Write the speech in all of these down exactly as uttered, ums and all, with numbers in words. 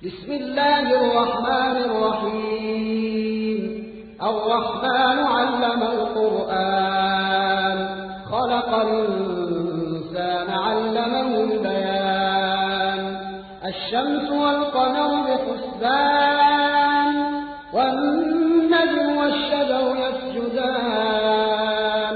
بسم الله الرحمن الرحيم الرحمن علم القرآن خلق الإنسان علمه البيان الشمس والقمر بحسبان والنجم والشجر يسجدان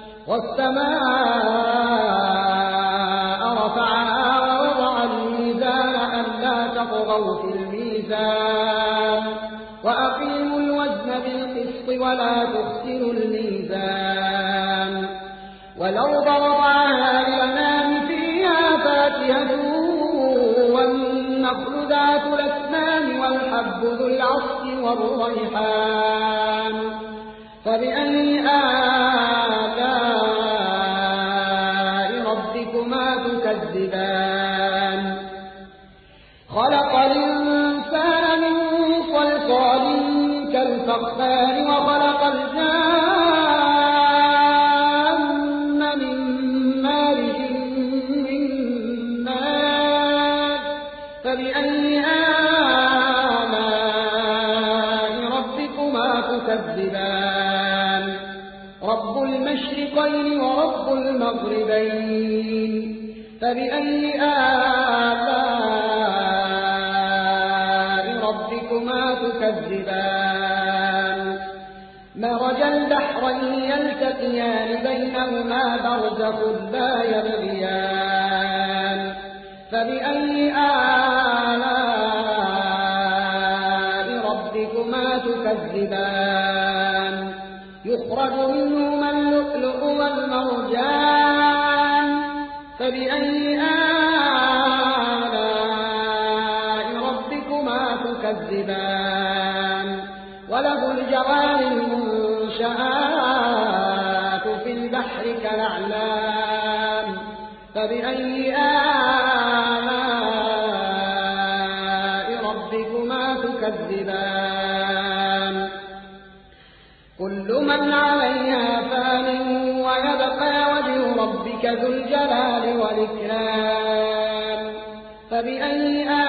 والسماء رفعها ووضع الميزان ألا تطغوا في الميزان وأقيموا الوزن بالقسط ولا تخسروا الميزان ولو ضربها للأنام فيها فاكهة والنخل ذات الأكمام والحب ذو العصف والريحان فبأي آلاء ربكما تكذبان خلق الإنسان من صلصال كالفخار وخلق الجان من مارج من نار فبأي آلاء ربكما تكذبان رب المشرقين ورب المغربين فبأي آلاء ربكما تكذبان مرج البحرين يلتقيان بينهما برزخ لا يبغيان فبأي آلاء ربكما تكذبان يخرج منهما اللؤلؤ والمرجان فبأي آلاء ربكما تكذبان وله الجوار المنشآت في البحر كالأعلام فبأي آلاء ربكما تكذبان كل من عليها فان ويبقى وجه ربك ذو الجلال والإكرام فبأي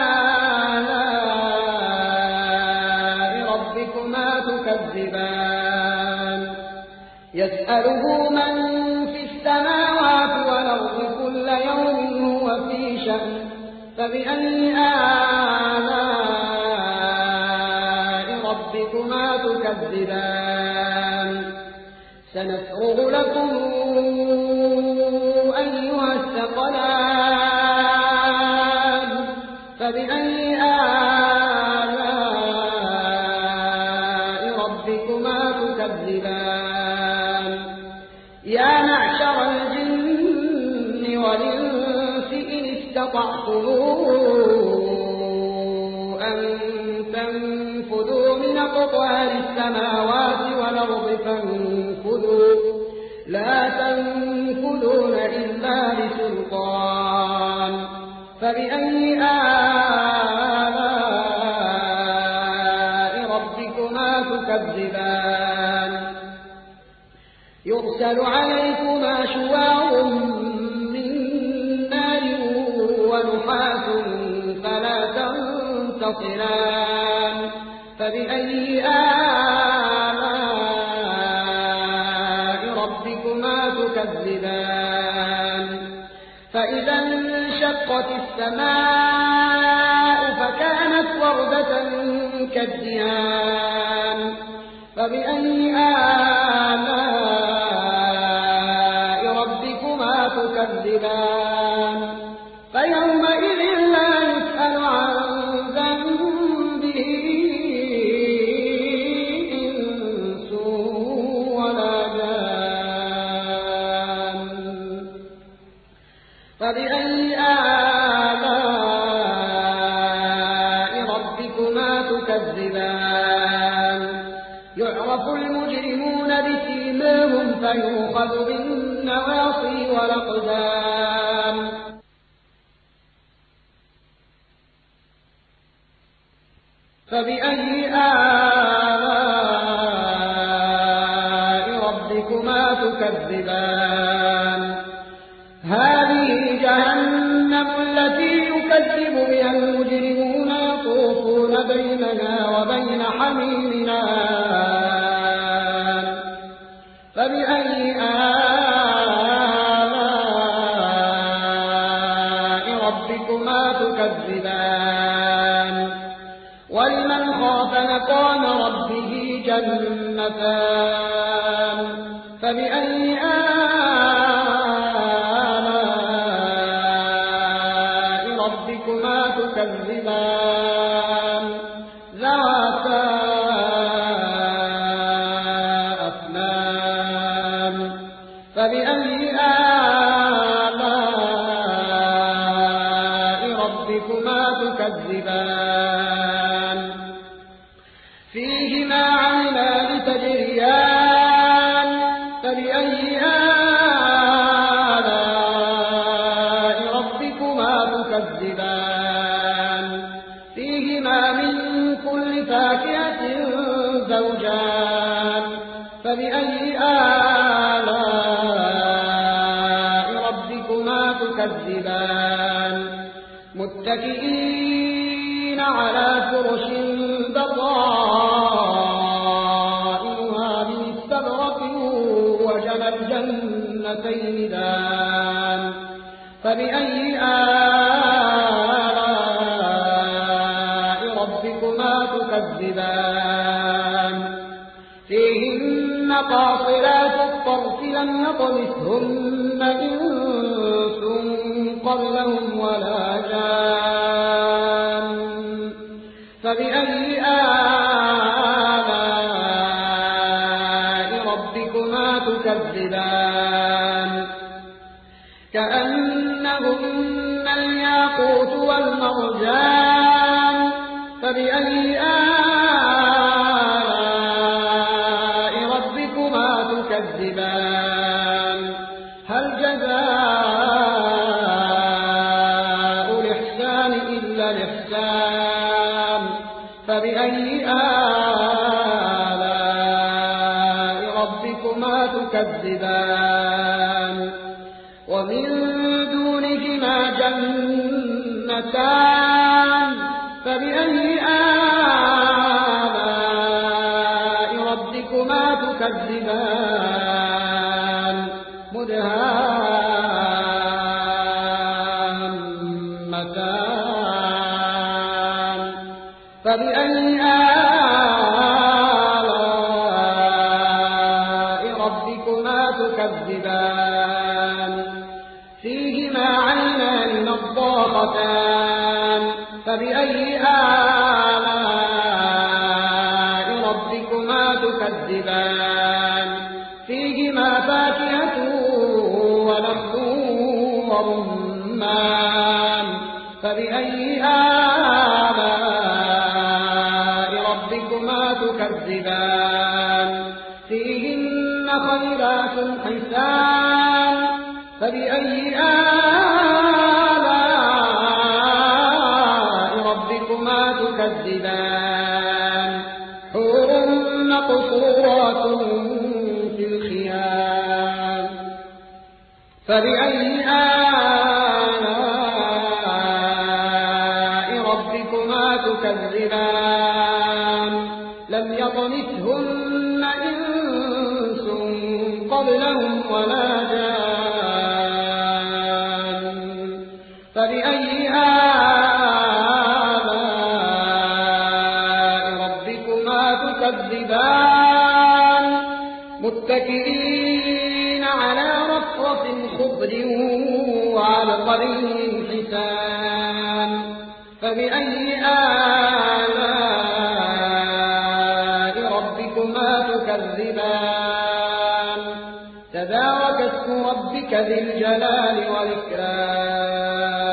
آلاء ربكما تكذبان يسأله من في السماوات والأرض كل يوم هو في شأن فبأي آلاء ربكما تكذبان سنفرغ لكم أيها الثقلان فبأي آلاء ربكما تكذبان يا معشر الجن والإنس إن استطعتم أن تنفذوا من أقطار السماوات والأرض فانفذوا لا تنفذون إلا بسلطان فبأي آلاء ربكما تكذبان يرسل عليكما شواظ من نار ونحاس فلا تنتصران فبأي آلاء ربكما تكذبان فإذا انشقت السماء فكانت وردة كالدهان فبأي آلاء ربكما تكذبان فيومئذ لا يسأل عن ذنبه إنس ولا جان فبأي آلاء ربكما تكذبان يعرف المجرمون بسيماهم فيؤخذ بالنواصي والأقدام فبأي آلاء ربكما تكذبان هذه جهنم التي يكذب بها المجرمون يطوفون ولمن خاف مقام ربه جنتان فبأي آلاء ربكما تكذبان ذواتا أفنان فبأي آلاء ربكما تكذبان فيهما عينان تجريان فبأي آلاء ربكما تكذبان فيهما من كل فاكهة زوجان فبأي آلاء ربكما تكذبان متكئين على فرش بطائنها من استبرق وجنى الجنتين دان فبأي آلاء ربكما تكذبان فيهن قاصرات الطرف لم يطمثهن إنس قبلهم ولا جان فبأي آلاء ربكما تكذبان كأنهن الياقوت والمرجان فبأي آلاء ربكما تكذبان هل جزاء الإحسان إلا الإحسان فبأي آلاء ربكما تكذبان ومن دونهما جنتان فبأي آلاء ربكما تكذبان مدهامتان فبأي آلاء ربكما تكذبان فيهما عينان نضاختان فبأي آلاء ربكما تكذبان فيهما فاكهة ونخل ورمان فبأي آلاء ربكما تكذبان فيهن خيرات حسان فبأي آلاء ربكما تكذبان حور مقصورات في الخيام فبأي آلاء ربكما تكذبان لم يطمثهن إنس قبلهم ولا جان فبأي آلاء ربكما تكذبان متكئين على رفرف خضر وعبقري حسان فبأي آلاء ربكما تكذبان تبارك اسم ربك ذي الجلال والإكرام